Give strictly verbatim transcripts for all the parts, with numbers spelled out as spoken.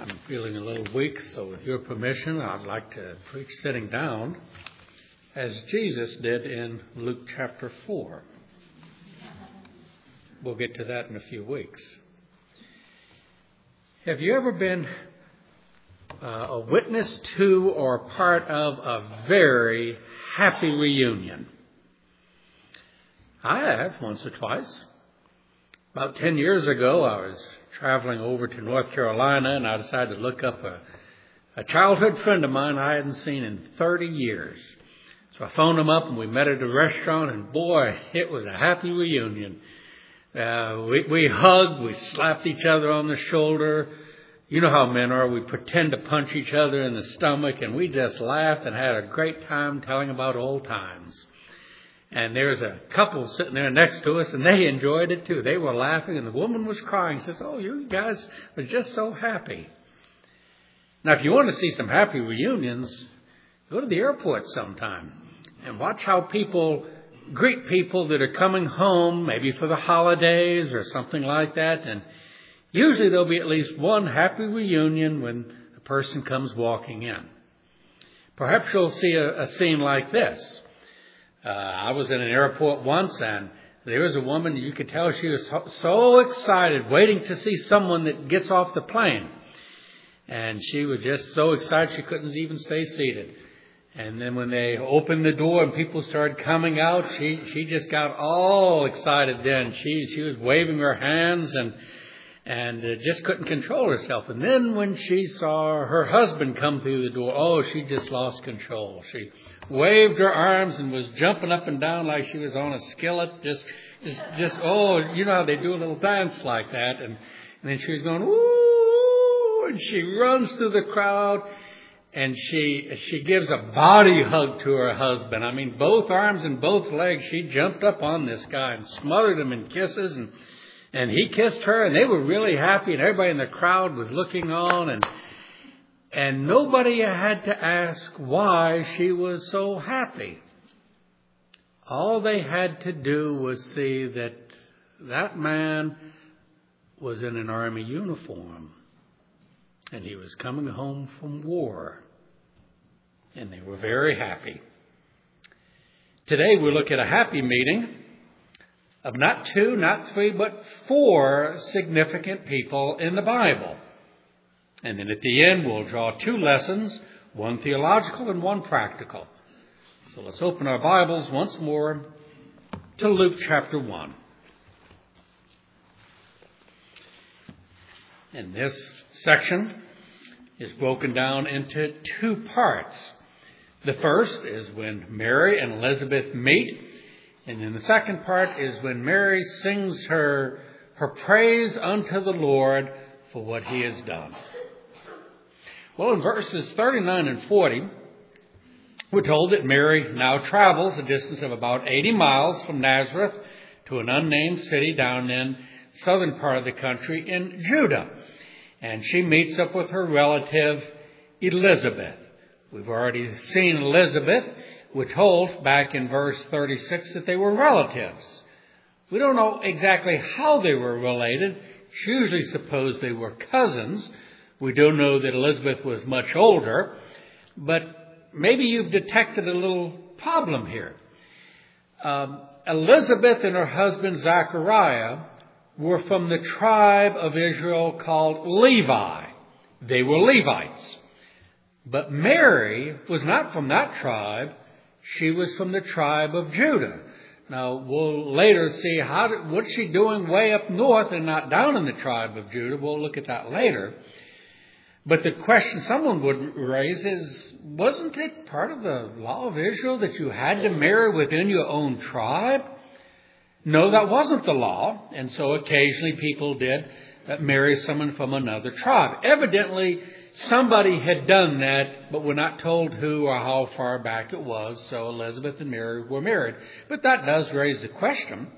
I'm feeling a little weak, so with your permission, I'd like to preach sitting down, as Jesus did in Luke chapter four. We'll get to that in a few weeks. Have you ever been uh, a witness to or part of a very happy reunion? I have, once or twice. About ten years ago, I was traveling over to North Carolina, and I decided to look up a, a childhood friend of mine I hadn't seen in thirty years. So I phoned him up, and we met at a restaurant, and boy, it was a happy reunion. Uh, we, we hugged, we slapped each other on the shoulder. You know how men are. We pretend to punch each other in the stomach, and we just laughed and had a great time telling about old times. And there was a couple sitting there next to us, and they enjoyed it too. They were laughing, and the woman was crying. She says, "Oh, you guys are just so happy." Now, if you want to see some happy reunions, go to the airport sometime and watch how people greet people that are coming home, maybe for the holidays or something like that. And usually there'll be at least one happy reunion when a person comes walking in. Perhaps you'll see a, a scene like this. Uh, I was in an airport once, and there was a woman, you could tell she was so, so excited, waiting to see someone that gets off the plane. And she was just so excited she couldn't even stay seated. And then when they opened the door and people started coming out, she, she just got all excited then. She, she was waving her hands and, and uh, just couldn't control herself. And then when she saw her husband come through the door, oh, she just lost control. She waved her arms and was jumping up and down like she was on a skillet. Just, just, just, oh, you know how they do a little dance like that. And, and then she was going, ooh, and she runs through the crowd. And she she gives a body hug to her husband. I mean, both arms and both legs. She jumped up on this guy and smothered him in kisses. And, and he kissed her, and they were really happy. And everybody in the crowd was looking on. And and nobody had to ask why she was so happy. All they had to do was see that that man was in an army uniform. And he was coming home from war. And they were very happy. Today we look at a happy meeting of not two, not three, but four significant people in the Bible. And then at the end we'll draw two lessons, one theological and one practical. So let's open our Bibles once more to Luke chapter one. And this section is broken down into two parts. The first is when Mary and Elizabeth meet. And then the second part is when Mary sings her, her praise unto the Lord for what he has done. Well, in verses thirty-nine and forty, we're told that Mary now travels a distance of about eighty miles from Nazareth to an unnamed city down in the southern part of the country in Judah. And she meets up with her relative, Elizabeth. We've already seen Elizabeth. We're told back in verse thirty-six that they were relatives. We don't know exactly how they were related. It's usually supposed they were cousins. We do know that Elizabeth was much older. But maybe you've detected a little problem here. Um, Elizabeth and her husband, Zachariah, were from the tribe of Israel called Levi. They were Levites. But Mary was not from that tribe. She was from the tribe of Judah. Now, we'll later see how did, what's she doing way up north and not down in the tribe of Judah. We'll look at that later. But the question someone would raise is, wasn't it part of the law of Israel that you had to marry within your own tribe? No, that wasn't the law, and so occasionally people did marry someone from another tribe. Evidently, somebody had done that, but we're not told who or how far back it was, so Elizabeth and Mary were married. But that does raise the question.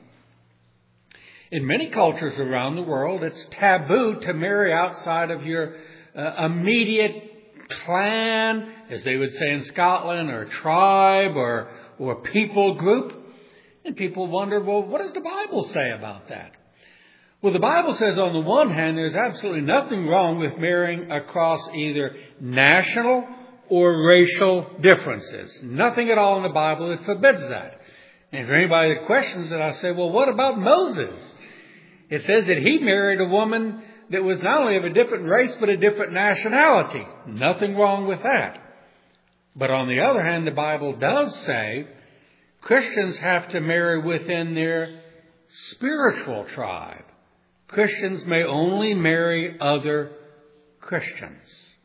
In many cultures around the world, it's taboo to marry outside of your uh, immediate clan, as they would say in Scotland, or tribe, or, or people group. And people wonder, well, what does the Bible say about that? Well, the Bible says on the one hand, there's absolutely nothing wrong with marrying across either national or racial differences. Nothing at all in the Bible that forbids that. And for anybody that questions it, I say, well, what about Moses? It says that he married a woman that was not only of a different race, but a different nationality. Nothing wrong with that. But on the other hand, the Bible does say Christians have to marry within their spiritual tribe. Christians may only marry other Christians.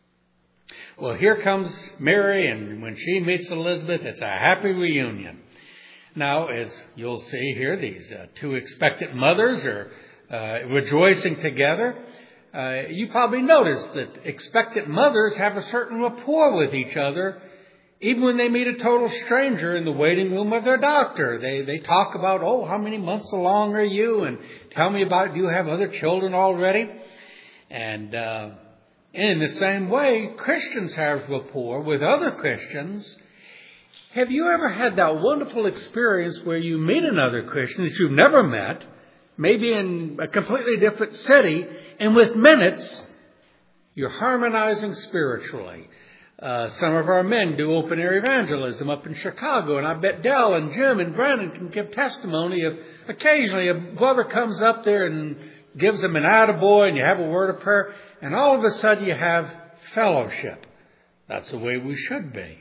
Well, here comes Mary, and when she meets Elizabeth, it's a happy reunion. Now, as you'll see here, these uh, two expectant mothers are uh, rejoicing together. Uh, you probably noticed that expectant mothers have a certain rapport with each other, even when they meet a total stranger in the waiting room of their doctor. They they talk about, oh, how many months along are you? And tell me about, do you have other children already? And uh, in the same way, Christians have rapport with other Christians. Have you ever had that wonderful experience where you meet another Christian that you've never met, maybe in a completely different city, and with minutes, you're harmonizing spiritually? Uh, some of our men do open-air evangelism up in Chicago, and I bet Dell and Jim and Brandon can give testimony of occasionally a brother comes up there and gives them an attaboy, and you have a word of prayer, and all of a sudden you have fellowship. That's the way we should be.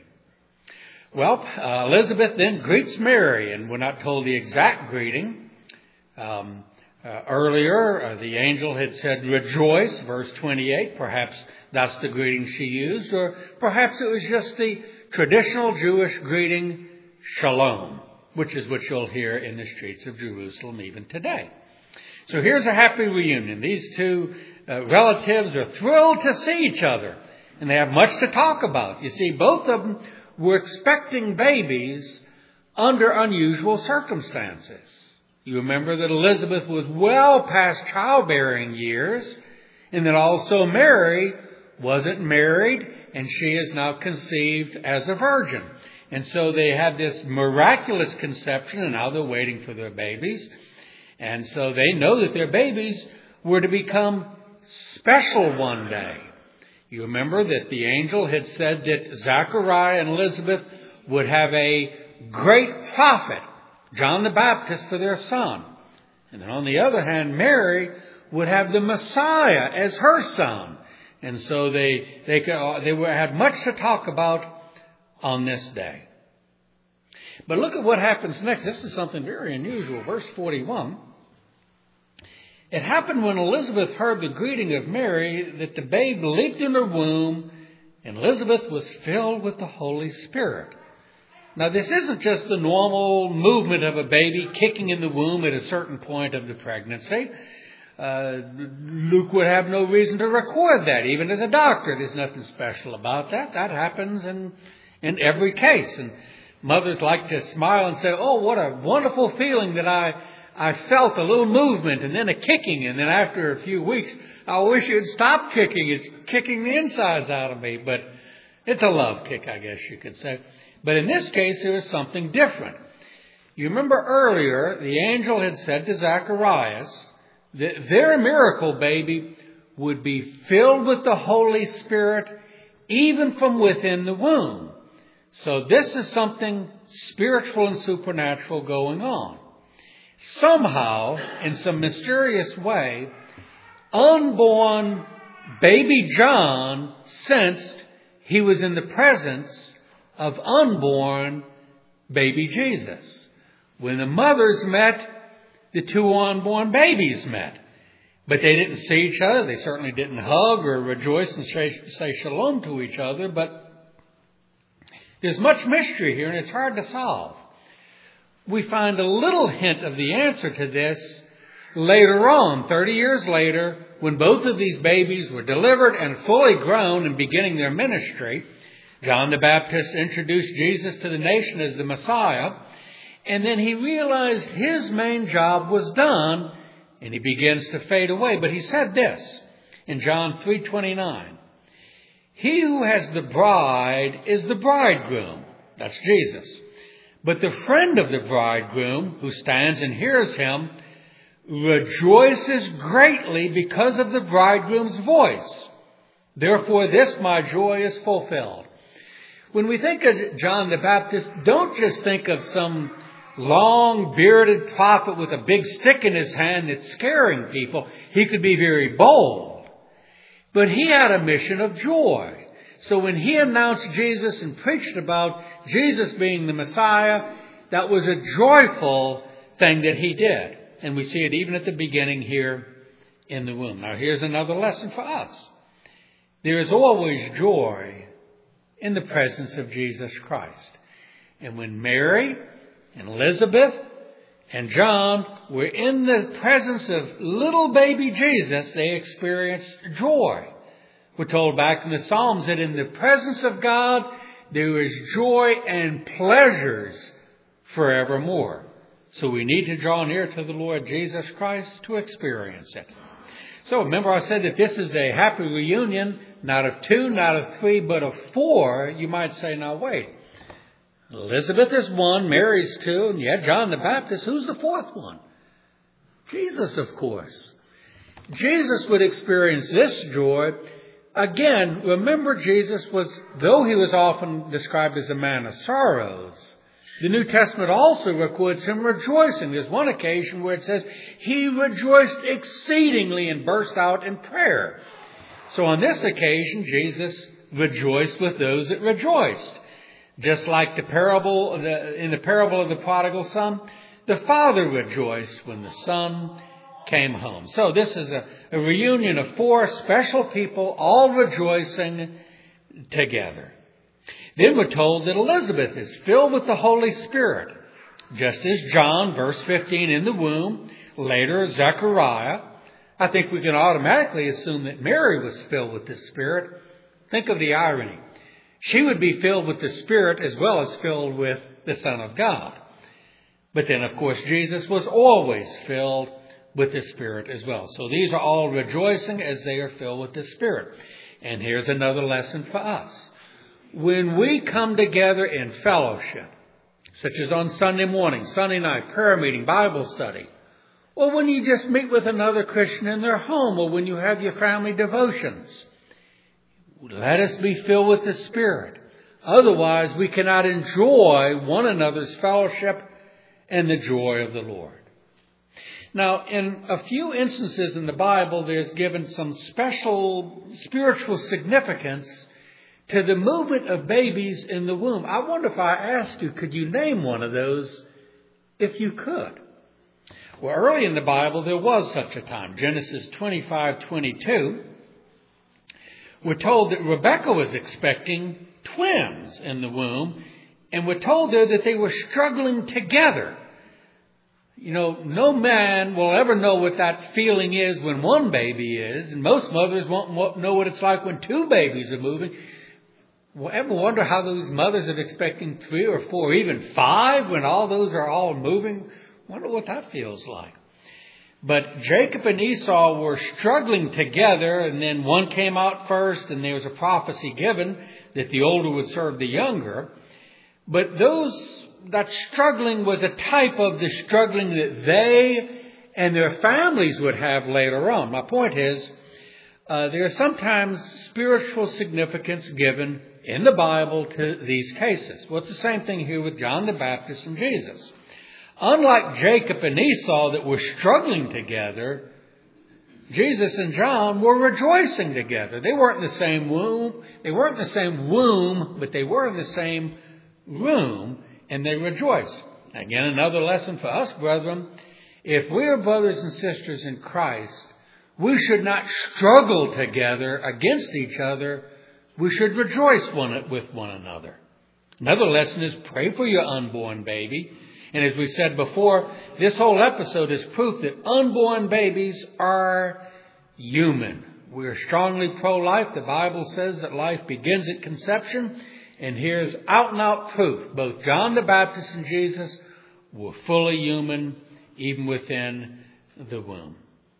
Well, uh, Elizabeth then greets Mary, and we're not told the exact greeting. Um, uh, earlier, uh, the angel had said, rejoice, verse twenty-eight. Perhaps that's the greeting she used, or perhaps it was just the traditional Jewish greeting, shalom, which is what you'll hear in the streets of Jerusalem even today. So here's a happy reunion. These two uh, relatives are thrilled to see each other, and they have much to talk about. You see, both of them were expecting babies under unusual circumstances. You remember that Elizabeth was well past childbearing years, and that also Mary wasn't married, and she is now conceived as a virgin. And so they had this miraculous conception, and now they're waiting for their babies. And so they know that their babies were to become special one day. You remember that the angel had said that Zachariah and Elizabeth would have a great prophet, John the Baptist, for their son. And then on the other hand, Mary would have the Messiah as her son. And so they they they were, had much to talk about on this day. But look at what happens next. This is something very unusual. Verse forty-one. It happened when Elizabeth heard the greeting of Mary that the babe leaped in her womb, and Elizabeth was filled with the Holy Spirit. Now, this isn't just the normal movement of a baby kicking in the womb at a certain point of the pregnancy. Uh, Luke would have no reason to record that. Even as a doctor, there's nothing special about that. That happens in, in every case. And mothers like to smile and say, oh, what a wonderful feeling that I, I felt a little movement and then a kicking. And then after a few weeks, I wish you'd stop kicking. It's kicking the insides out of me. But it's a love kick, I guess you could say. But in this case, there was something different. You remember earlier, the angel had said to Zacharias that their miracle baby would be filled with the Holy Spirit even from within the womb. So this is something spiritual and supernatural going on. Somehow, in some mysterious way, unborn baby John sensed he was in the presence of unborn baby Jesus. When the mothers met, the two unborn babies met. But they didn't see each other. They certainly didn't hug or rejoice and say shalom to each other. But there's much mystery here, and it's hard to solve. We find a little hint of the answer to this later on, thirty years later, when both of these babies were delivered and fully grown and beginning their ministry. John the Baptist introduced Jesus to the nation as the Messiah, and then he realized his main job was done, and he begins to fade away. But he said this in John three twenty-nine, he who has the bride is the bridegroom. That's Jesus. But the friend of the bridegroom, who stands and hears him, rejoices greatly because of the bridegroom's voice. Therefore, this my joy is fulfilled. When we think of John the Baptist, don't just think of some long bearded prophet with a big stick in his hand that's scaring people. He could be very bold. But he had a mission of joy. So when he announced Jesus and preached about Jesus being the Messiah, that was a joyful thing that he did. And we see it even at the beginning here in the womb. Now here's another lesson for us. There is always joy in the presence of Jesus Christ. And when Mary and Elizabeth and John were in the presence of little baby Jesus, they experienced joy. We're told back in the Psalms that in the presence of God, there is joy and pleasures forevermore. So we need to draw near to the Lord Jesus Christ to experience it. So remember I said that this is a happy reunion, not of two, not of three, but of four. You might say, now wait. Elizabeth is one, Mary's two, and yet John the Baptist, who's the fourth one? Jesus, of course. Jesus would experience this joy. Again, remember Jesus was, though he was often described as a man of sorrows, the New Testament also records him rejoicing. There's one occasion where it says he rejoiced exceedingly and burst out in prayer. So on this occasion, Jesus rejoiced with those that rejoiced. Just like the parable, the, in the parable of the prodigal son, the father rejoiced when the son came home. So this is a, a reunion of four special people, all rejoicing together. Then we're told that Elizabeth is filled with the Holy Spirit, just as John, verse fifteen, in the womb, later Zechariah. I think we can automatically assume that Mary was filled with the Spirit. Think of the irony. She would be filled with the Spirit as well as filled with the Son of God. But then, of course, Jesus was always filled with the Spirit as well. So these are all rejoicing as they are filled with the Spirit. And here's another lesson for us. When we come together in fellowship, such as on Sunday morning, Sunday night, prayer meeting, Bible study, or when you just meet with another Christian in their home, or when you have your family devotions, let us be filled with the Spirit. Otherwise, we cannot enjoy one another's fellowship and the joy of the Lord. Now, in a few instances in the Bible, there's given some special spiritual significance to the movement of babies in the womb. I wonder if I asked you, could you name one of those if you could? Well, early in the Bible, there was such a time. Genesis twenty-five twenty-two. We're told that Rebekah was expecting twins in the womb, and we're told there that they were struggling together. You know, no man will ever know what that feeling is when one baby is, and most mothers won't know what it's like when two babies are moving. Will ever wonder how those mothers are expecting three or four, even five, when all those are all moving? Wonder what that feels like. But Jacob and Esau were struggling together, and then one came out first, and there was a prophecy given that the older would serve the younger. But those that struggling was a type of the struggling that they and their families would have later on. My point is, uh, there is sometimes spiritual significance given in the Bible to these cases. Well, it's the same thing here with John the Baptist and Jesus. Unlike Jacob and Esau that were struggling together, Jesus and John were rejoicing together. They weren't in the same womb. They weren't in the same womb, but they were in the same room, and they rejoiced. Again, another lesson for us, brethren. If we are brothers and sisters in Christ, we should not struggle together against each other. We should rejoice one with one another. Another lesson is pray for your unborn baby. And as we said before, this whole episode is proof that unborn babies are human. We are strongly pro-life. The Bible says that life begins at conception. And here's out and out proof. Both John the Baptist and Jesus were fully human, even within the womb.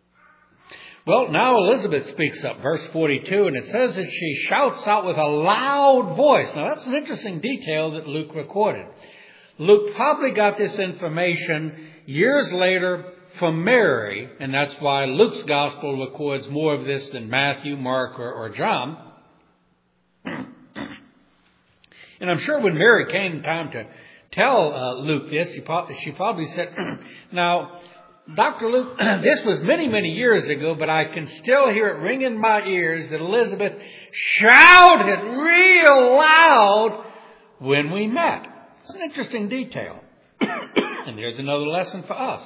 Well, now Elizabeth speaks up, verse forty-two, and it says that she shouts out with a loud voice. Now that's an interesting detail that Luke recorded. Luke probably got this information years later from Mary, and that's why Luke's gospel records more of this than Matthew, Mark, or, or John. And I'm sure when Mary came time to tell uh, Luke this, he probably, she probably said, now, Doctor Luke, this was many, many years ago, but I can still hear it ring in my ears that Elizabeth shouted real loud when we met. It's an interesting detail. And there's another lesson for us.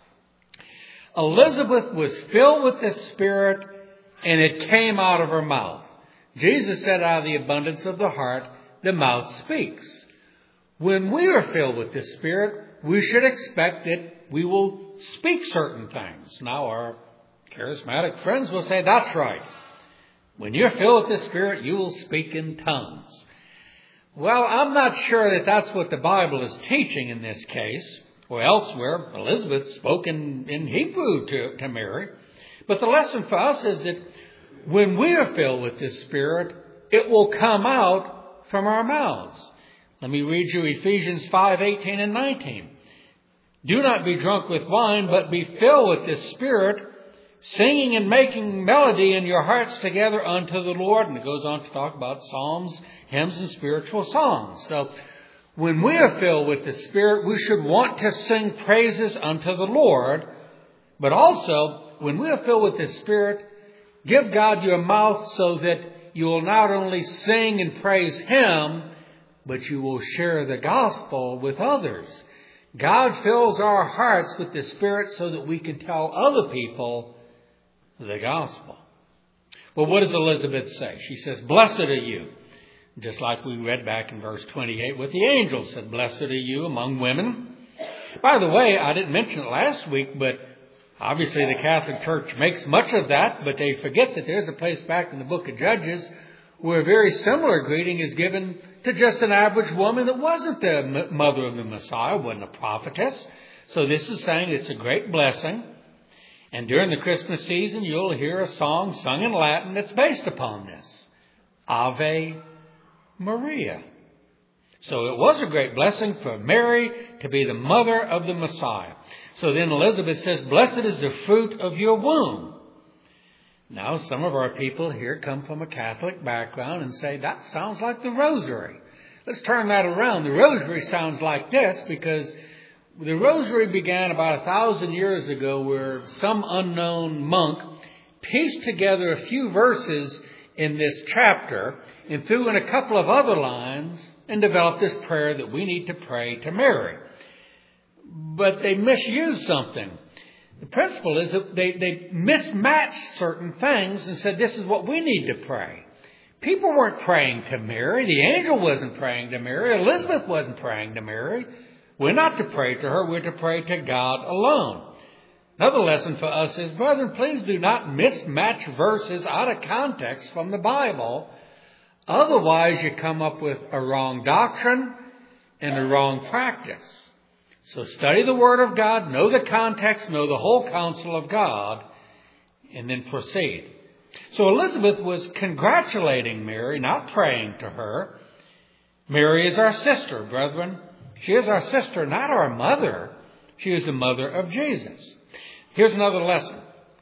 Elizabeth was filled with the Spirit, and it came out of her mouth. Jesus said, out of the abundance of the heart, the mouth speaks. When we are filled with the Spirit, we should expect that we will speak certain things. Now, our charismatic friends will say, that's right. When you're filled with the Spirit, you will speak in tongues. Well, I'm not sure that that's what the Bible is teaching in this case, or elsewhere. Elizabeth spoke in, in Hebrew to, to Mary. But the lesson for us is that when we are filled with the Spirit, it will come out from our mouths. Let me read you Ephesians five, eighteen and nineteen. Do not be drunk with wine, but be filled with the Spirit, singing and making melody in your hearts together unto the Lord. And it goes on to talk about psalms, hymns, and spiritual songs. So when we are filled with the Spirit, we should want to sing praises unto the Lord. But also, when we are filled with the Spirit, give God your mouth so that you will not only sing and praise Him, but you will share the gospel with others. God fills our hearts with the Spirit so that we can tell other people the gospel. Well, what does Elizabeth say? She says, blessed are you. Just like we read back in verse twenty-eight, what the angel said, blessed are you among women. By the way, I didn't mention it last week, but obviously the Catholic Church makes much of that, but they forget that there's a place back in the book of Judges where a very similar greeting is given to just an average woman that wasn't the mother of the Messiah, wasn't a prophetess. So this is saying it's a great blessing. And during the Christmas season, you'll hear a song sung in Latin that's based upon this. Ave Maria. So it was a great blessing for Mary to be the mother of the Messiah. So then Elizabeth says, blessed is the fruit of your womb. Now, some of our people here come from a Catholic background and say, that sounds like the Rosary. Let's turn that around. The Rosary sounds like this because the Rosary began about a thousand years ago where some unknown monk pieced together a few verses in this chapter and threw in a couple of other lines and developed this prayer that we need to pray to Mary. But they misused something. The principle is that they, they mismatched certain things and said, this is what we need to pray. People weren't praying to Mary. The angel wasn't praying to Mary. Elizabeth wasn't praying to Mary. We're not to pray to her. We're to pray to God alone. Another lesson for us is, brethren, please do not mismatch verses out of context from the Bible. Otherwise, you come up with a wrong doctrine and a wrong practice. So study the Word of God, know the context, know the whole counsel of God, and then proceed. So Elizabeth was congratulating Mary, not praying to her. Mary is our sister, brethren. She is our sister, not our mother. She is the mother of Jesus. Here's another lesson.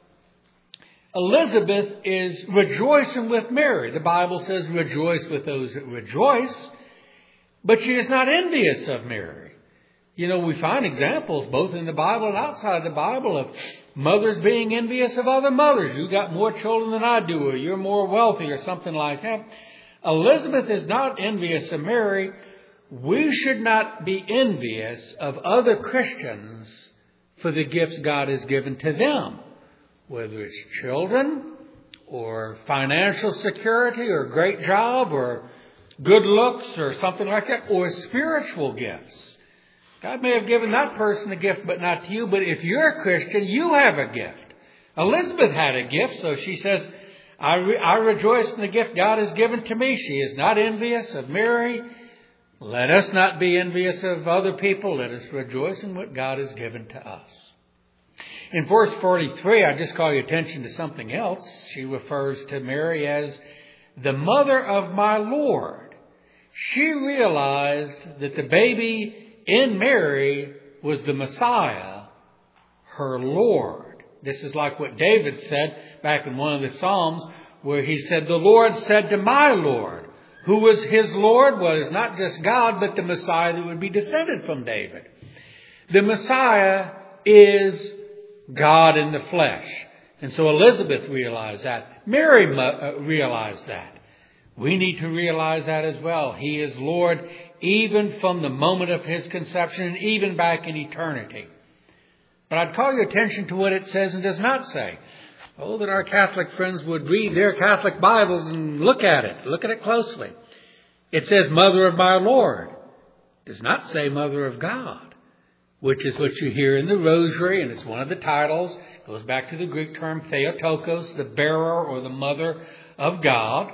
Elizabeth is rejoicing with Mary. The Bible says rejoice with those that rejoice, but she is not envious of Mary. You know, we find examples both in the Bible and outside the Bible of mothers being envious of other mothers. You got more children than I do, or you're more wealthy, or something like that. Elizabeth is not envious of Mary. We should not be envious of other Christians for the gifts God has given to them, whether it's children or financial security or a great job or good looks or something like that, or spiritual gifts. God may have given that person a gift, but not to you. But if you're a Christian, you have a gift. Elizabeth had a gift, so she says, I, re- I rejoice in the gift God has given to me. She is not envious of Mary. Let us not be envious of other people. Let us rejoice in what God has given to us. In verse forty-three, I just call your attention to something else. She refers to Mary as the mother of my Lord. She realized that the baby in Mary was the Messiah, her Lord. This is like what David said back in one of the Psalms, where he said, the Lord said to my Lord. Who was his Lord? Was not just God, but the Messiah that would be descended from David. The Messiah is God in the flesh. And so Elizabeth realized that. Mary realized that. We need to realize that as well. He is Lord even from the moment of his conception and even back in eternity. But I'd call your attention to what it says and does not say. Oh, that our Catholic friends would read their Catholic Bibles and look at it. Look at it closely. It says, Mother of my Lord. It does not say Mother of God, which is what you hear in the Rosary, and it's one of the titles. It goes back to the Greek term Theotokos, the bearer or the mother of God.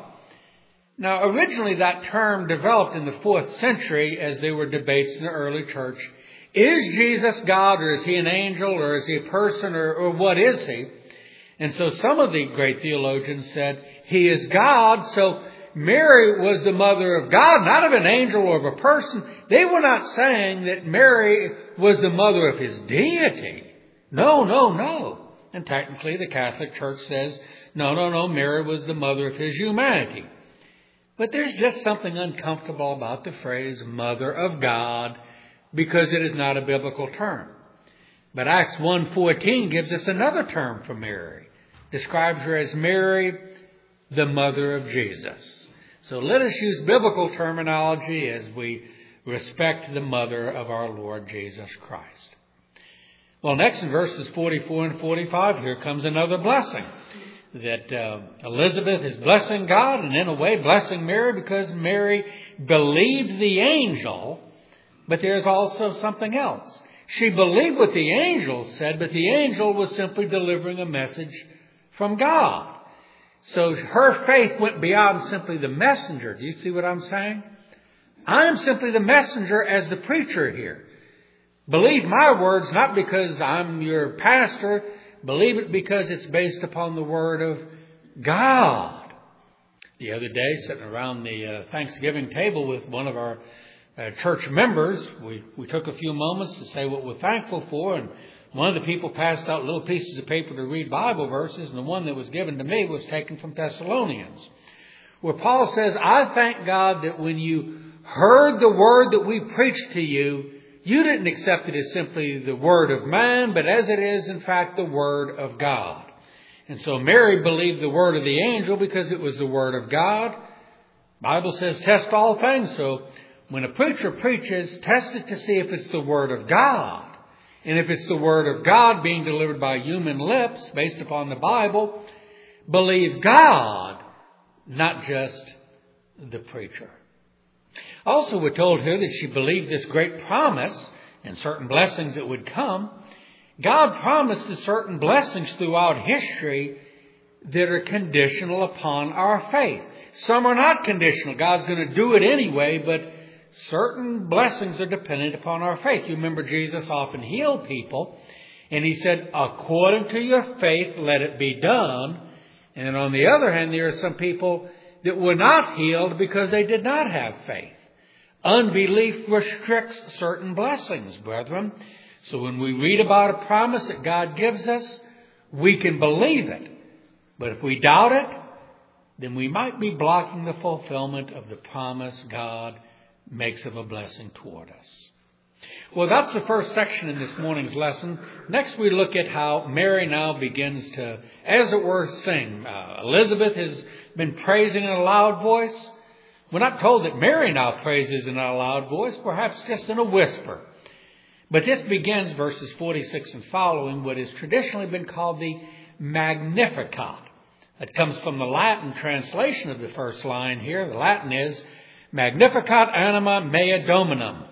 Now, originally that term developed in the fourth century as there were debates in the early church. Is Jesus God, or is he an angel, or is he a person, or, or what is he? And so some of the great theologians said, he is God, so Mary was the mother of God, not of an angel or of a person. They were not saying that Mary was the mother of his deity. No, no, no. And technically the Catholic Church says, no, no, no, Mary was the mother of his humanity. But there's just something uncomfortable about the phrase mother of God because it is not a biblical term. But Acts one fourteen gives us another term for Mary. Describes her as Mary, the mother of Jesus. So let us use biblical terminology as we respect the mother of our Lord Jesus Christ. Well, next in verses forty-four and forty-five, here comes another blessing. That uh, Elizabeth is blessing God and in a way blessing Mary because Mary believed the angel, but there's also something else. She believed what the angel said, but the angel was simply delivering a message from God. So her faith went beyond simply the messenger. Do you see what I'm saying? I am simply the messenger as the preacher here. Believe my words not because I'm your pastor. Believe it because it's based upon the Word of God. The other day, sitting around the uh, Thanksgiving table with one of our uh, church members, we, we took a few moments to say what we're thankful for. And one of the people passed out little pieces of paper to read Bible verses. And the one that was given to me was taken from Thessalonians, where Paul says, I thank God that when you heard the word that we preached to you, you didn't accept it as simply the word of man, but as it is, in fact, the word of God. And so Mary believed the word of the angel because it was the word of God. The Bible says, test all things. So when a preacher preaches, test it to see if it's the word of God. And if it's the word of God being delivered by human lips, based upon the Bible, believe God, not just the preacher. Also, we're told here that she believed this great promise and certain blessings that would come. God promises certain blessings throughout history that are conditional upon our faith. Some are not conditional. God's going to do it anyway, but certain blessings are dependent upon our faith. You remember Jesus often healed people, and he said, according to your faith, let it be done. And on the other hand, there are some people that were not healed because they did not have faith. Unbelief restricts certain blessings, brethren. So when we read about a promise that God gives us, we can believe it. But if we doubt it, then we might be blocking the fulfillment of the promise God makes of a blessing toward us. Well, that's the first section in this morning's lesson. Next, we look at how Mary now begins to, as it were, sing. Uh, Elizabeth has been praising in a loud voice. We're not told that Mary now praises in a loud voice, perhaps just in a whisper. But this begins, verses forty-six and following, what has traditionally been called the Magnificat. It comes from the Latin translation of the first line here. The Latin is, Magnificat anima mea Dominum.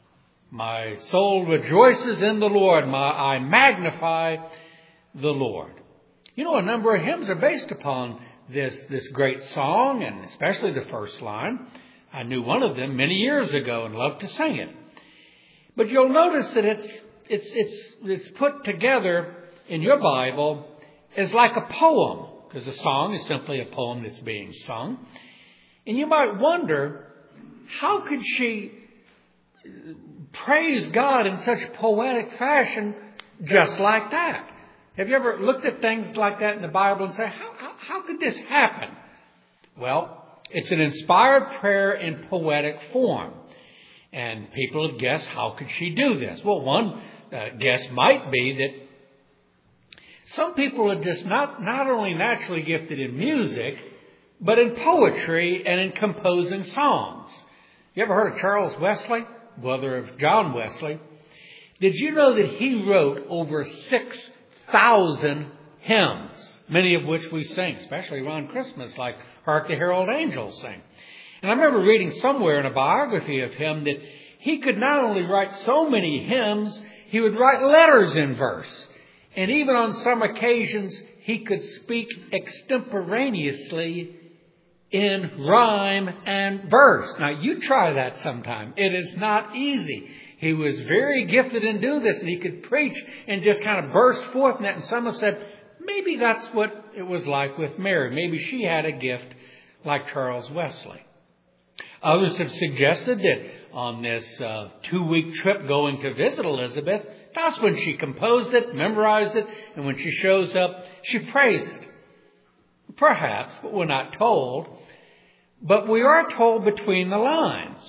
My soul rejoices in the Lord. My, I magnify the Lord. You know, a number of hymns are based upon this, this great song, and especially the first line. I knew one of them many years ago and loved to sing it. But you'll notice that it's, it's, it's, it's put together in your Bible as like a poem, because a song is simply a poem that's being sung. And you might wonder, how could she praise God in such poetic fashion just like that. Have you ever looked at things like that in the Bible and say, how, how, how could this happen? Well, it's an inspired prayer in poetic form. And people have guessed, how could she do this? Well, one uh, guess might be that some people are just not, not only naturally gifted in music, but in poetry and in composing songs. You ever heard of Charles Wesley, brother of John Wesley? Did you know that he wrote over six thousand hymns, many of which we sing, especially around Christmas, like Hark the Herald Angels Sing. And I remember reading somewhere in a biography of him that he could not only write so many hymns, he would write letters in verse. And even on some occasions, he could speak extemporaneously in rhyme and verse. Now, you try that sometime. It is not easy. He was very gifted in doing this, and he could preach and just kind of burst forth in that. And some have said, maybe that's what it was like with Mary. Maybe she had a gift like Charles Wesley. Others have suggested that on this uh, two-week trip going to visit Elizabeth, that's when she composed it, memorized it, and when she shows up, she prays it. Perhaps, but we're not told. But we are told between the lines.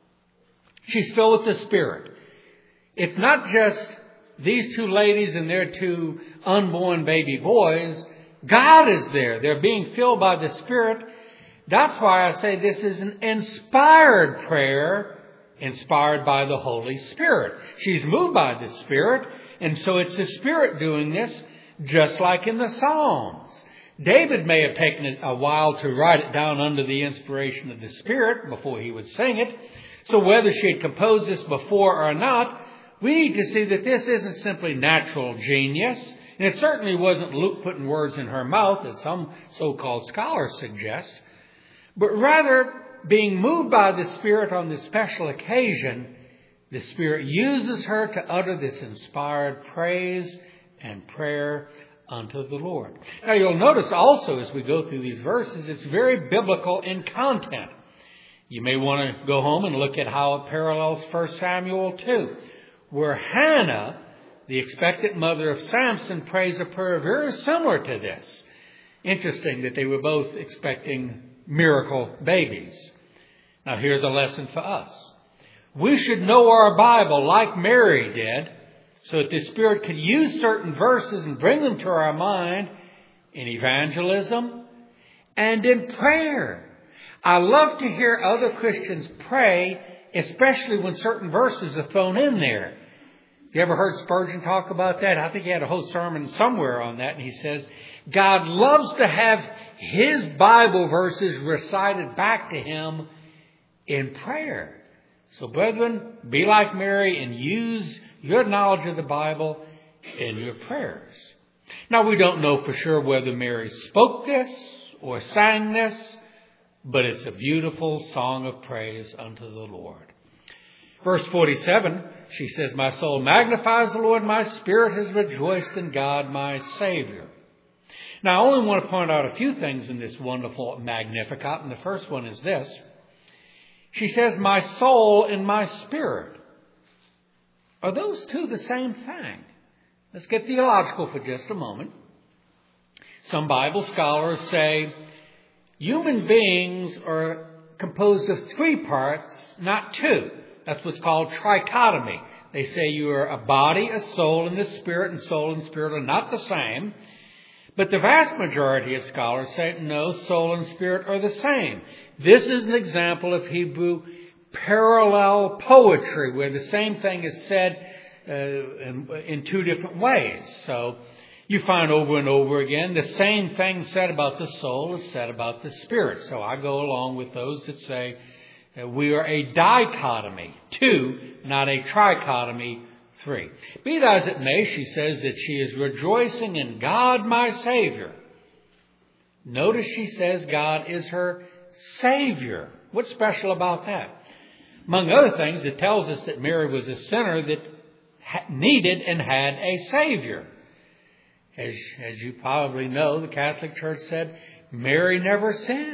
She's filled with the Spirit. It's not just these two ladies and their two unborn baby boys. God is there. They're being filled by the Spirit. That's why I say this is an inspired prayer, inspired by the Holy Spirit. She's moved by the Spirit, and so it's the Spirit doing this, just like in the Psalms. David may have taken it a while to write it down under the inspiration of the Spirit before he would sing it. So whether she had composed this before or not, we need to see that this isn't simply natural genius. And it certainly wasn't Luke putting words in her mouth, as some so-called scholars suggest. But rather, being moved by the Spirit on this special occasion, the Spirit uses her to utter this inspired praise and prayer unto the Lord. Now you'll notice also as we go through these verses, it's very biblical in content. You may want to go home and look at how it parallels First Samuel two, where Hannah, the expectant mother of Samson, prays a prayer very similar to this. Interesting that they were both expecting miracle babies. Now here's a lesson for us. We should know our Bible like Mary did, so that the Spirit could use certain verses and bring them to our mind in evangelism and in prayer. I love to hear other Christians pray, especially when certain verses are thrown in there. You ever heard Spurgeon talk about that? I think he had a whole sermon somewhere on that, and he says, God loves to have His Bible verses recited back to Him in prayer. So brethren, be like Mary and use your knowledge of the Bible in your prayers. Now we don't know for sure whether Mary spoke this or sang this, but it's a beautiful song of praise unto the Lord. Verse forty-seven, she says, my soul magnifies the Lord, my spirit has rejoiced in God my Savior. Now I only want to point out a few things in this wonderful Magnificat, and the first one is this. She says, my soul and my spirit. Are those two the same thing? Let's get theological for just a moment. Some Bible scholars say human beings are composed of three parts, not two. That's what's called trichotomy. They say you are a body, a soul, and the spirit, and soul and spirit are not the same. But the vast majority of scholars say, no, soul and spirit are the same. This is an example of Hebrew parallel poetry, where the same thing is said uh, in, in two different ways. So you find over and over again the same thing said about the soul is said about the spirit. So I go along with those that say uh, we are a dichotomy, two, not a trichotomy, three. Be that as it may, she says that she is rejoicing in God my Savior. Notice she says God is her Savior. What's special about that? Among other things, it tells us that Mary was a sinner that needed and had a Savior. As, as you probably know, the Catholic Church said Mary never sinned.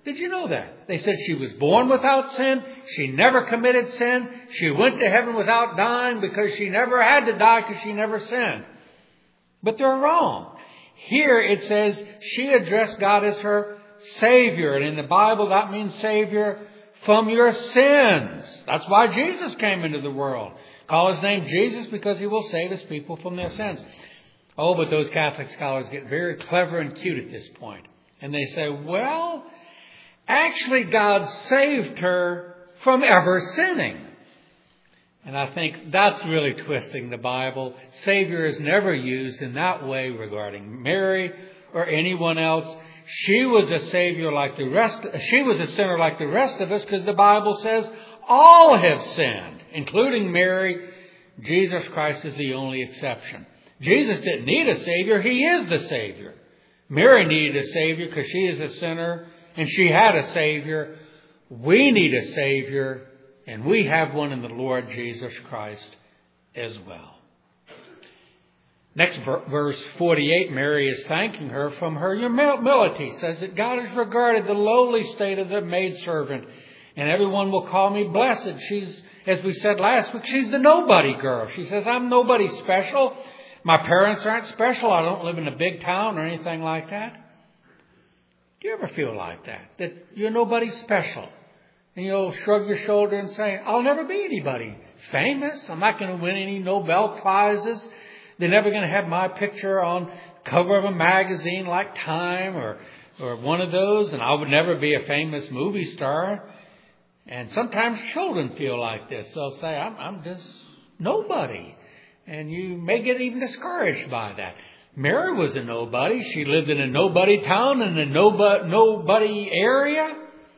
Did you know that? They said she was born without sin. She never committed sin. She went to heaven without dying because she never had to die because she never sinned. But they're wrong. Here it says she addressed God as her Savior. And in the Bible that means Savior from your sins. That's why Jesus came into the world. Call His name Jesus because He will save His people from their sins. Oh, but those Catholic scholars get very clever and cute at this point. And they say, well, actually God saved her from ever sinning. And I think that's really twisting the Bible. Savior is never used in that way regarding Mary or anyone else. She was a Savior like the rest. She was a sinner like the rest of us because the Bible says all have sinned, including Mary. Jesus Christ is the only exception. Jesus didn't need a Savior. He is the Savior. Mary needed a Savior because she is a sinner and she had a Savior. We need a Savior, and we have one in the Lord Jesus Christ as well. Next verse forty-eight, Mary is thanking her from her humility. Says that God has regarded the lowly state of the maidservant, and everyone will call me blessed. She's, as we said last week, she's the nobody girl. She says, I'm nobody special. My parents aren't special. I don't live in a big town or anything like that. Do you ever feel like that? That you're nobody special? And you'll shrug your shoulder and say, I'll never be anybody famous. I'm not going to win any Nobel Prizes. They're never going to have my picture on cover of a magazine like Time or, or one of those. And I would never be a famous movie star. And sometimes children feel like this. They'll say, I'm, I'm just nobody. And you may get even discouraged by that. Mary was a nobody. She lived in a nobody town in a nobody, nobody area.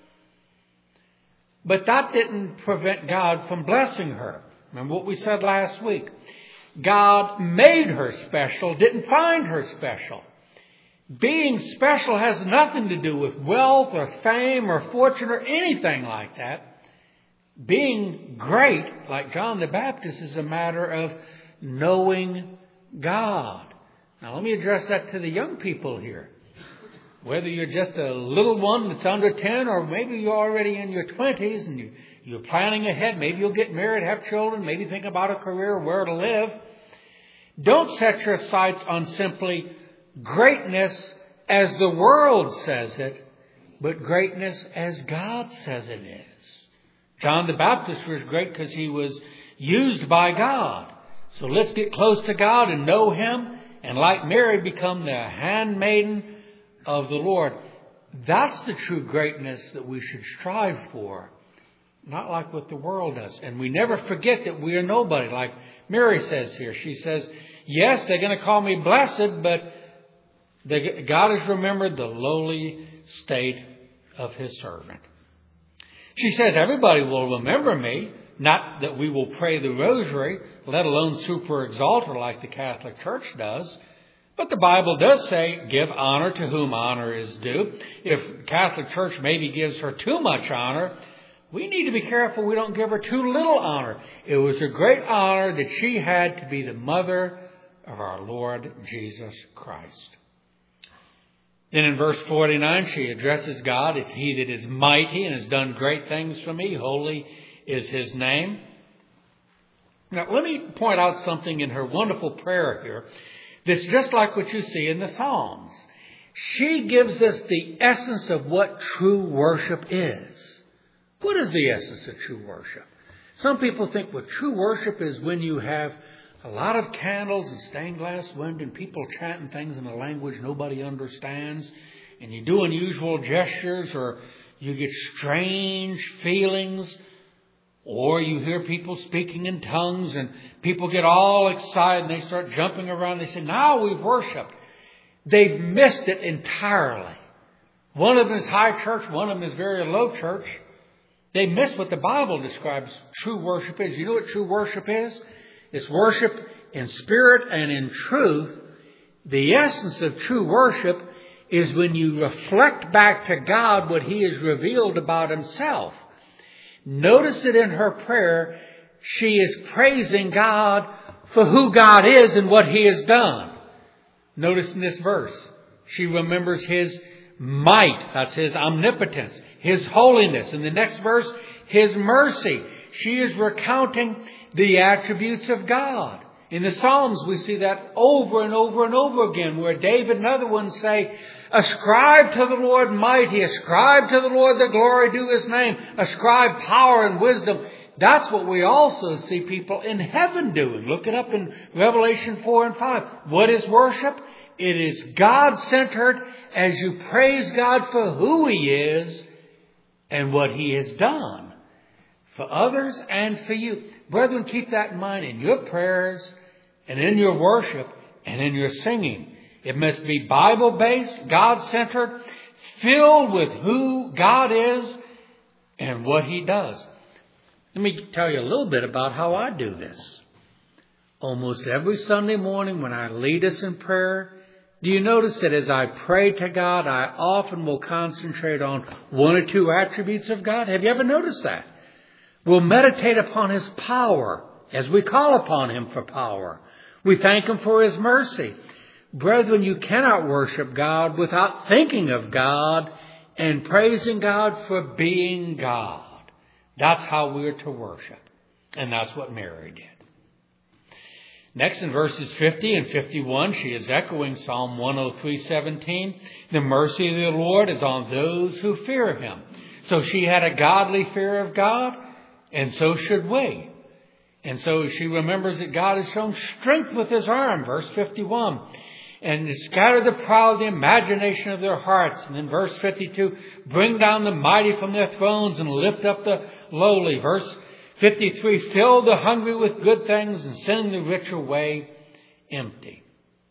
But that didn't prevent God from blessing her. Remember what we said last week. God made her special, didn't find her special. Being special has nothing to do with wealth or fame or fortune or anything like that. Being great, like John the Baptist, is a matter of knowing God. Now let me address that to the young people here. Whether you're just a little one that's under ten, or maybe you're already in your twenties and you, you're planning ahead. Maybe you'll get married, have children, maybe think about a career, where to live. Don't set your sights on simply greatness as the world says it, but greatness as God says it is. John the Baptist was great because he was used by God. So let's get close to God and know Him, and like Mary, become the handmaiden of the Lord. That's the true greatness that we should strive for, not like what the world does. And we never forget that we are nobody, like Mary says here. She says, yes, they're going to call me blessed, but they, God has remembered the lowly state of His servant. She says, everybody will remember me. Not that we will pray the rosary, let alone super exalt her like the Catholic Church does. But the Bible does say, give honor to whom honor is due. If the Catholic Church maybe gives her too much honor, we need to be careful we don't give her too little honor. It was a great honor that she had to be the mother of our Lord Jesus Christ. Then in verse forty-nine, she addresses God as He that is mighty and has done great things for me. Holy is His name. Now, let me point out something in her wonderful prayer here that's just like what you see in the Psalms. She gives us the essence of what true worship is. What is the essence of true worship? Some people think what true worship is when you have a lot of candles and stained glass window and people chanting things in a language nobody understands, and you do unusual gestures, or you get strange feelings, or you hear people speaking in tongues and people get all excited and they start jumping around. They say, now we've worshiped. They've missed it entirely. One of them is high church, one of them is very low church. They miss what the Bible describes true worship is. You know what true worship is? It's worship in spirit and in truth. The essence of true worship is when you reflect back to God what He has revealed about Himself. Notice that in her prayer, she is praising God for who God is and what He has done. Notice in this verse, she remembers His might. That's His omnipotence. His holiness. In the next verse, His mercy. She is recounting the attributes of God. In the Psalms, we see that over and over and over again, where David and other ones say, ascribe to the Lord mighty, ascribe to the Lord the glory due His name, ascribe power and wisdom. That's what we also see people in heaven doing. Look it up in Revelation four and five. What is worship? It is God-centered as you praise God for who He is and what He has done for others and for you. Brethren, keep that in mind in your prayers and in your worship and in your singing. It must be Bible-based, God-centered, filled with who God is and what He does. Let me tell you a little bit about how I do this. Almost every Sunday morning when I lead us in prayer, do you notice that as I pray to God, I often will concentrate on one or two attributes of God? Have you ever noticed that? We'll meditate upon His power as we call upon Him for power. We thank Him for His mercy. Brethren, you cannot worship God without thinking of God and praising God for being God. That's how we're to worship. And that's what Mary did. Next, in verses fifty and fifty-one, she is echoing Psalm one oh three seventeen. The mercy of the Lord is on those who fear Him. So she had a godly fear of God, and so should we. And so she remembers that God has shown strength with His arm, verse fifty-one. And scatter the proud, the imagination of their hearts. And in verse fifty-two, bring down the mighty from their thrones and lift up the lowly. Verse fifty-three, fill the hungry with good things and send the rich away empty.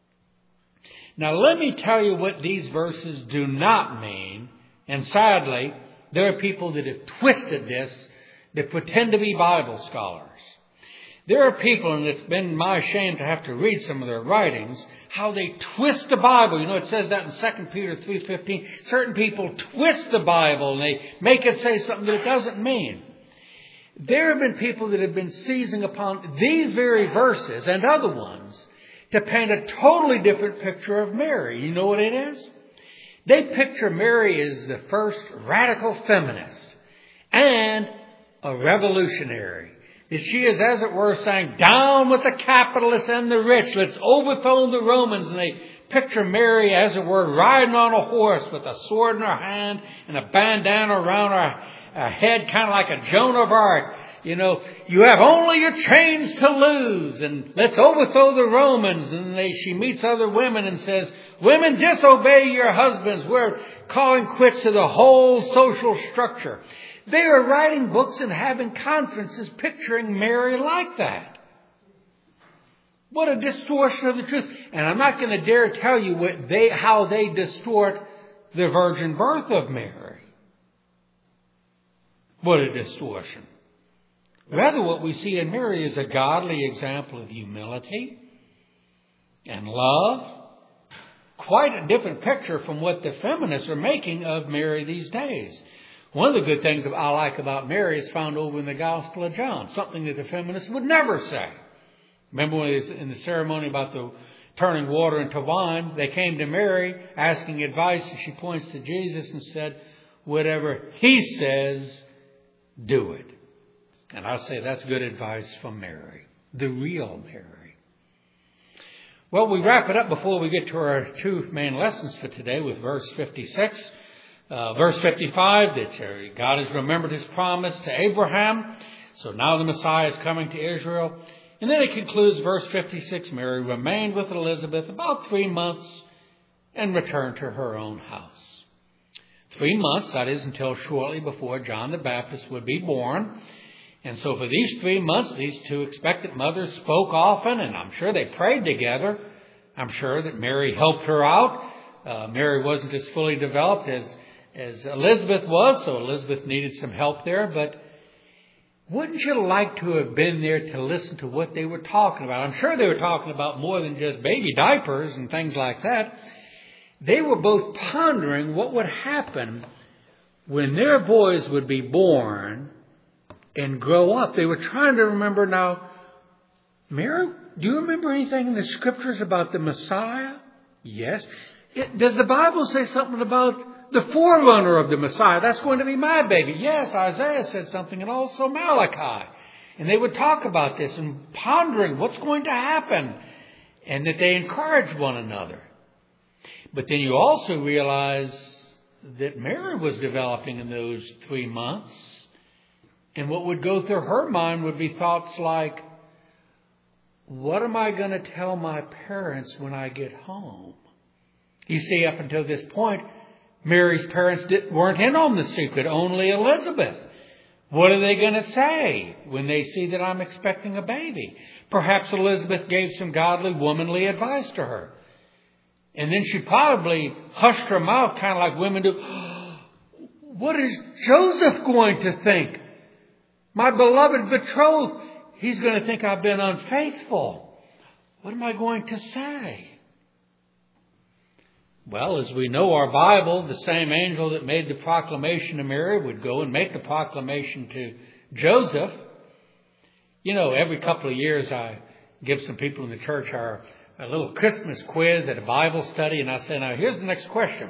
Now let me tell you what these verses do not mean. And sadly, there are people that have twisted this that pretend to be Bible scholars. There are people, and it's been my shame to have to read some of their writings, how they twist the Bible. You know, it says that in Second Peter three fifteen. Certain people twist the Bible and they make it say something that it doesn't mean. There have been people that have been seizing upon these very verses and other ones to paint a totally different picture of Mary. You know what it is? They picture Mary as the first radical feminist and a revolutionary. That she is, as it were, saying, down with the capitalists and the rich. Let's overthrow the Romans. And they picture Mary, as it were, riding on a horse with a sword in her hand and a bandana around her, her head, kind of like a Joan of Arc. You know, you have only your chains to lose, and let's overthrow the Romans. And they, she meets other women and says, women, disobey your husbands. We're calling quits to the whole social structure. They are writing books and having conferences picturing Mary like that. What a distortion of the truth. And I'm not going to dare tell you what they, how they distort the virgin birth of Mary. What a distortion. Rather, what we see in Mary is a godly example of humility and love. Quite a different picture from what the feminists are making of Mary these days. One of the good things I like about Mary is found over in the Gospel of John, something that the feminists would never say. Remember when it was in the ceremony about the turning water into wine, they came to Mary asking advice, and she points to Jesus and said, whatever He says, do it. And I say that's good advice from Mary, the real Mary. Well, we wrap it up before we get to our two main lessons for today with verse fifty-six. Uh, verse fifty-five, that God has remembered His promise to Abraham. So now the Messiah is coming to Israel. And then it concludes verse fifty-six. Mary remained with Elizabeth about three months and returned to her own house. Three months, that is until shortly before John the Baptist would be born. And so for these three months, these two expectant mothers spoke often, and I'm sure they prayed together. I'm sure that Mary helped her out. Uh, Mary wasn't as fully developed as As Elizabeth was, so Elizabeth needed some help there. But wouldn't you like to have been there to listen to what they were talking about? I'm sure they were talking about more than just baby diapers and things like that. They were both pondering what would happen when their boys would be born and grow up. They were trying to remember now, Mary, do you remember anything in the Scriptures about the Messiah? Yes. It, does the Bible say something about the forerunner of the Messiah. That's going to be my baby. Yes, Isaiah said something, and also Malachi. And they would talk about this and pondering what's going to happen, and that they encouraged one another. But then you also realize that Mary was developing in those three months. And what would go through her mind would be thoughts like, what am I going to tell my parents when I get home? You see, up until this point, Mary's parents didn't, weren't in on the secret, only Elizabeth. What are they going to say when they see that I'm expecting a baby? Perhaps Elizabeth gave some godly, womanly advice to her. And then she probably hushed her mouth, kind of like women do. What is Joseph going to think? My beloved betrothed, he's going to think I've been unfaithful. What am I going to say? Well, as we know our Bible, the same angel that made the proclamation to Mary would go and make the proclamation to Joseph. You know, every couple of years I give some people in the church our, our little Christmas quiz at a Bible study, and I say, now here's the next question.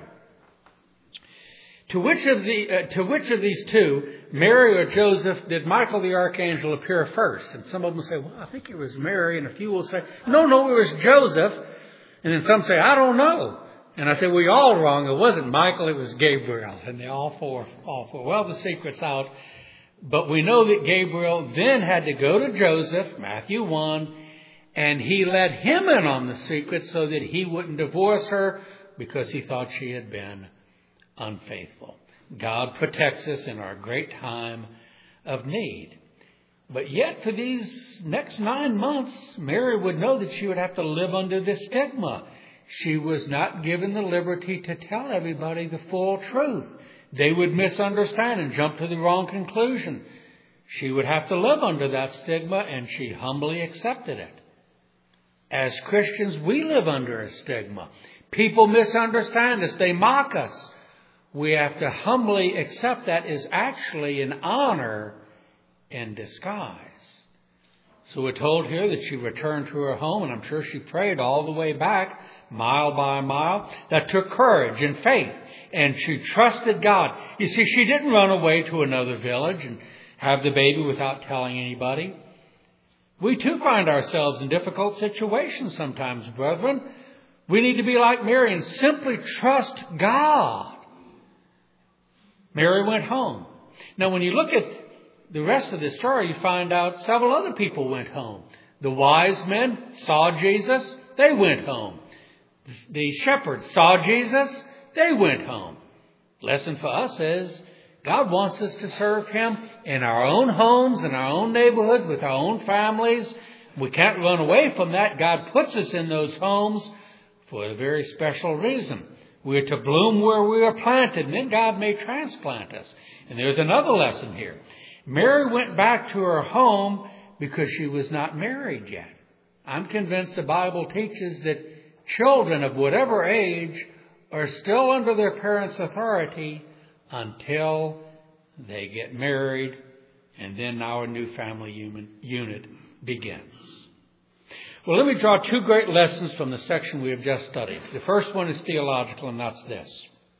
To which of the uh, to which of these two, Mary or Joseph, did Michael the archangel appear first? And some of them say, well, I think it was Mary, and a few will say, no, no, it was Joseph. And then some say, I don't know. And I said, well, you're all wrong. It wasn't Michael, it was Gabriel. And they all four, all four. Well, the secret's out. But we know that Gabriel then had to go to Joseph, Matthew one, and he let him in on the secret so that he wouldn't divorce her because he thought she had been unfaithful. God protects us in our great time of need. But yet for these next nine months, Mary would know that she would have to live under this stigma. She was not given the liberty to tell everybody the full truth. They would misunderstand and jump to the wrong conclusion. She would have to live under that stigma, and she humbly accepted it. As Christians, we live under a stigma. People misunderstand us. They mock us. We have to humbly accept that is actually an honor in disguise. So we're told here that she returned to her home, and I'm sure she prayed all the way back, mile by mile. That took courage and faith, and she trusted God. You see, she didn't run away to another village and have the baby without telling anybody. We too find ourselves in difficult situations sometimes, brethren. We need to be like Mary and simply trust God. Mary went home. Now, when you look at the rest of the story, you find out several other people went home. The wise men saw Jesus. They went home. The shepherds saw Jesus. They went home. Lesson for us is God wants us to serve Him in our own homes, in our own neighborhoods, with our own families. We can't run away from that. God puts us in those homes for a very special reason. We're to bloom where we are planted, and then God may transplant us. And there's another lesson here. Mary went back to her home because she was not married yet. I'm convinced the Bible teaches that children of whatever age are still under their parents' authority until they get married, and then our new family unit begins. Well, let me draw two great lessons from the section we have just studied. The first one is theological, and that's this.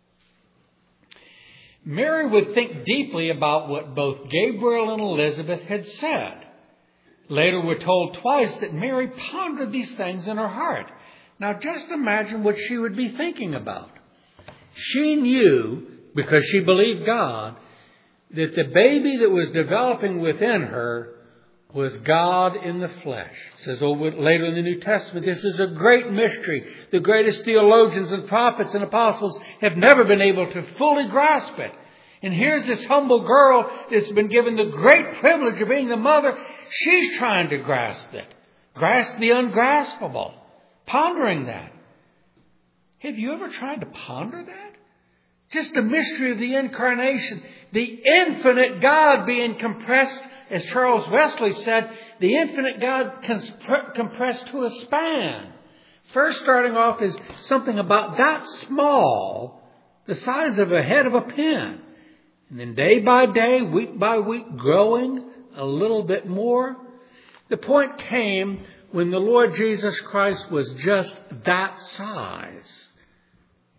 Mary would think deeply about what both Gabriel and Elizabeth had said. Later, we're told twice that Mary pondered these things in her heart. Now, just imagine what she would be thinking about. She knew, because she believed God, that the baby that was developing within her was God in the flesh. It says over later in the New Testament, this is a great mystery. The greatest theologians and prophets and apostles have never been able to fully grasp it. And here's this humble girl that's been given the great privilege of being the mother. She's trying to grasp it. Grasp the ungraspable. Pondering that. Have you ever tried to ponder that? Just the mystery of the incarnation. The infinite God being compressed, as Charles Wesley said, the infinite God compressed to a span. First starting off as something about that small, the size of a head of a pin. And then day by day, week by week, growing a little bit more. The point came when the Lord Jesus Christ was just that size.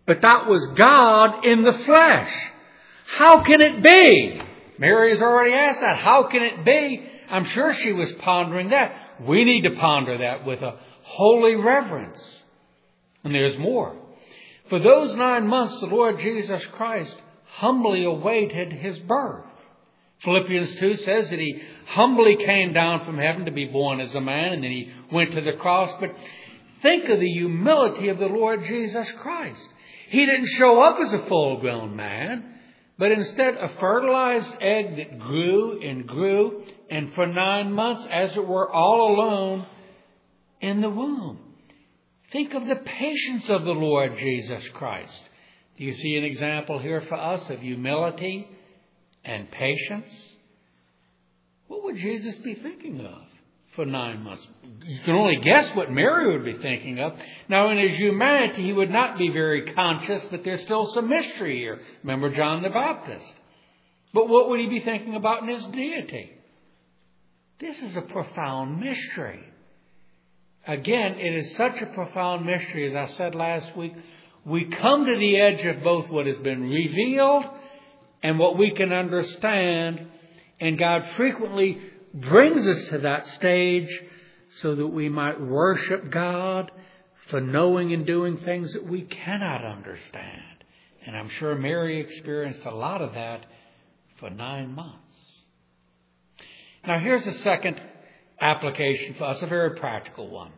but that was God in the flesh. How can it be? Mary has already asked that. How can it be? I'm sure she was pondering that. We need to ponder that with a holy reverence. And there's more. For those nine months, the Lord Jesus Christ humbly awaited His birth. Philippians two says that He humbly came down from heaven to be born as a man, and then He went to the cross. But think of the humility of the Lord Jesus Christ. He didn't show up as a full-grown man, but instead a fertilized egg that grew and grew, and for nine months, as it were, all alone in the womb. Think of the patience of the Lord Jesus Christ. Do you see an example here for us of humility and patience? What would Jesus be thinking of for nine months? You can only guess what Mary would be thinking of. Now, in His humanity, He would not be very conscious, but there's still some mystery here. Remember John the Baptist. But what would He be thinking about in His deity? This is a profound mystery. Again, it is such a profound mystery, as I said last week. We come to the edge of both what has been revealed and what we can understand. And God frequently brings us to that stage so that we might worship God for knowing and doing things that we cannot understand. And I'm sure Mary experienced a lot of that for nine months. Now here's a second application for us, a very practical one.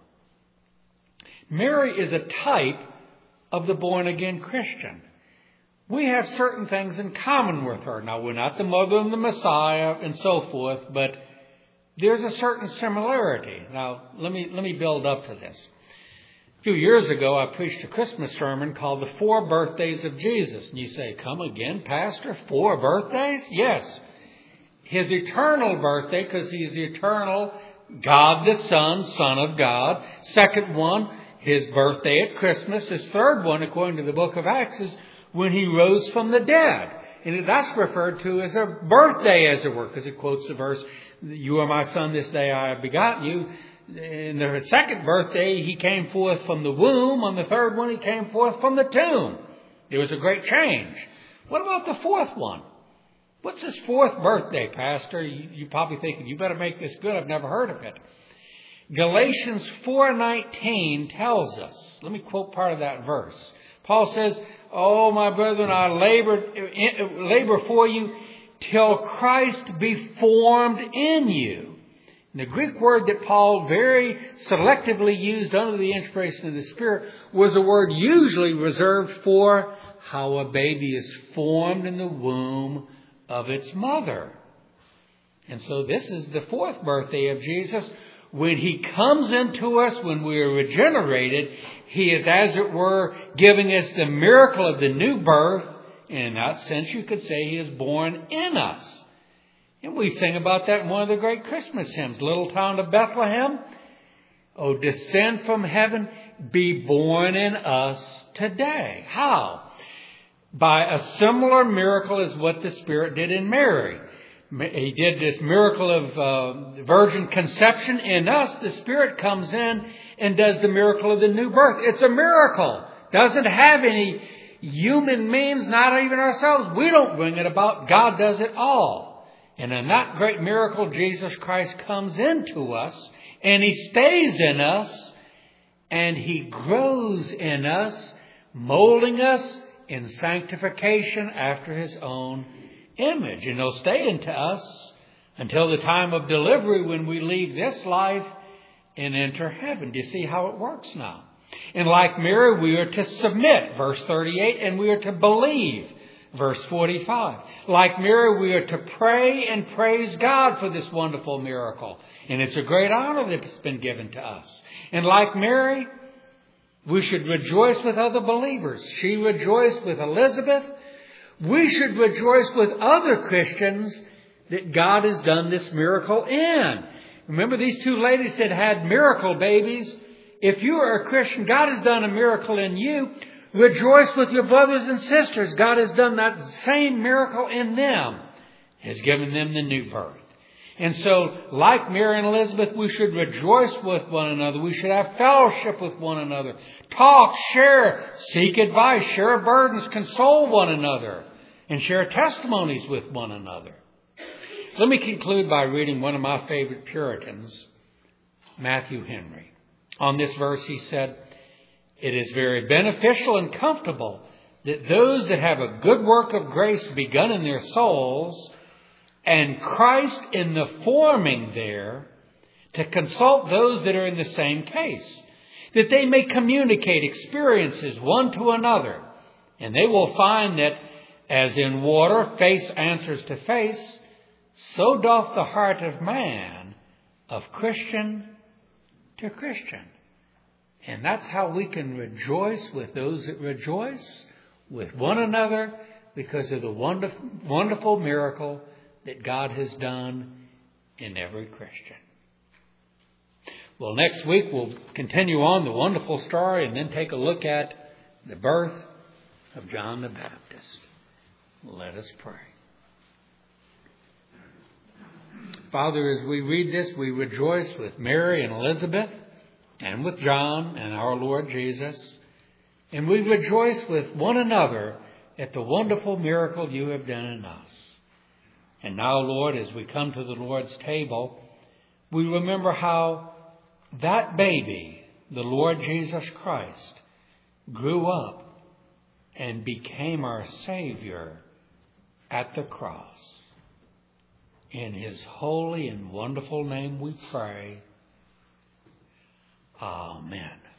Mary is a type of the born-again Christian. We have certain things in common with her. Now, we're not the mother of the Messiah and so forth, but there's a certain similarity. Now, let me let me build up to this. A few years ago, I preached a Christmas sermon called The Four Birthdays of Jesus. And you say, come again, Pastor? Four birthdays? Yes. His eternal birthday, because He's eternal, God the Son, Son of God. Second one, His birthday at Christmas. His third one, according to the book of Acts, is when He rose from the dead. And that's referred to as a birthday, as it were, because it quotes the verse, you are my son, this day I have begotten you. In the second birthday, He came forth from the womb. On the third one, He came forth from the tomb. There was a great change. What about the fourth one? What's His fourth birthday, Pastor? You, you're probably thinking, you better make this good. I've never heard of it. Galatians four nineteen tells us, let me quote part of that verse. Paul says, oh, my brethren, I labor, labor for you till Christ be formed in you. And the Greek word that Paul very selectively used under the inspiration of the Spirit was a word usually reserved for how a baby is formed in the womb of its mother. And so this is the fourth birthday of Jesus. When He comes into us, when we are regenerated, He is, as it were, giving us the miracle of the new birth. And in that sense, you could say He is born in us. And we sing about that in one of the great Christmas hymns, Little Town of Bethlehem. Oh, descend from heaven, be born in us today. How? By a similar miracle as what the Spirit did in Mary. He did this miracle of uh, virgin conception in us. The Spirit comes in and does the miracle of the new birth. It's a miracle. Doesn't have any human means, not even ourselves. We don't bring it about. God does it all. And in that great miracle, Jesus Christ comes into us and He stays in us and He grows in us, molding us in sanctification after His own image. And He'll stay into us until the time of delivery when we leave this life and enter heaven. Do you see how it works now? And like Mary, we are to submit, verse thirty-eight, and we are to believe, verse forty-five. Like Mary, we are to pray and praise God for this wonderful miracle. And it's a great honor that's been given to us. And like Mary, we should rejoice with other believers. She rejoiced with Elizabeth. We should rejoice with other Christians that God has done this miracle in. Remember, these two ladies that had miracle babies. If you are a Christian, God has done a miracle in you. Rejoice with your brothers and sisters. God has done that same miracle in them. Has given them the new birth. And so, like Mary and Elizabeth, we should rejoice with one another. We should have fellowship with one another. Talk, share, seek advice, share burdens, console one another, and share testimonies with one another. Let me conclude by reading one of my favorite Puritans, Matthew Henry. On this verse he said, "It is very beneficial and comfortable that those that have a good work of grace begun in their souls, and Christ in the forming there, to consult those that are in the same case, that they may communicate experiences one to another, and they will find that as in water face answers to face, so doth the heart of man of Christian to Christian." And that's how we can rejoice with those that rejoice with one another, because of the wonderful, wonderful miracle that God has done in every Christian. Well, next week we'll continue on the wonderful story and then take a look at the birth of John the Baptist. Let us pray. Father, as we read this, we rejoice with Mary and Elizabeth and with John and our Lord Jesus. And we rejoice with one another at the wonderful miracle you have done in us. And now, Lord, as we come to the Lord's table, we remember how that baby, the Lord Jesus Christ, grew up and became our Savior at the cross. In His holy and wonderful name we pray. Amen.